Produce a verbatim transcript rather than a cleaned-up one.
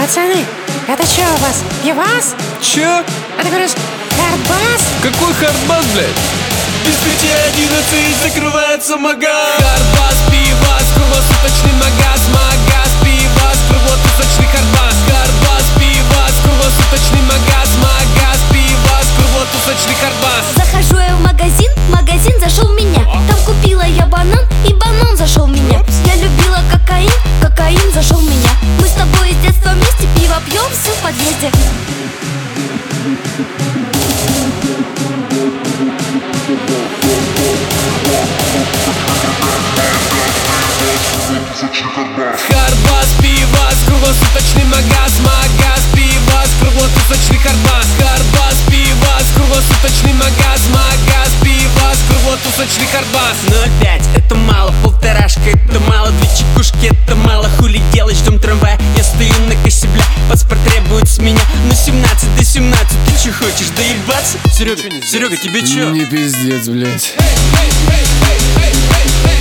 Пацаны, это чё у вас, пивас? Чё? А ты говоришь, хардбас? Какой хардбас, блядь? Без пяти одиннадцать закрывается магаз. Хардбас, пивас, круглосуточный магаз. Магаз, пивас, круглосуточный хардбас. Хардбас, пивас, круглосуточный магаз. Магаз, пивас, круглосуточный хардбас. Захожу я в магазин, магазин зашел в меня. Там купила я банан, и банан зашел в меня. Я любила кокаин, кокаин зашел в меня. Мы с тобой с детства вместе пиво пьем все в подъезде. Хардбас, пивас, круглосуточный магаз. Магаз, пивас, круглосуточный хардбас. Хардбас, пивас, круглосуточный магаз. Магаз, пивас, круглосуточный хардбас. ноль пять, это мало, полторашка, это мало. Две чекушки, это мало, хули делать, ждем трамвая. Я стою на кассе, бля, паспорт требует с меня. Ну семнадцать до семнадцати, ты че хочешь, доебаться? Серега, Серега, тебе чё? Не пиздец, блядь. Hey, hey, hey, hey, hey, hey.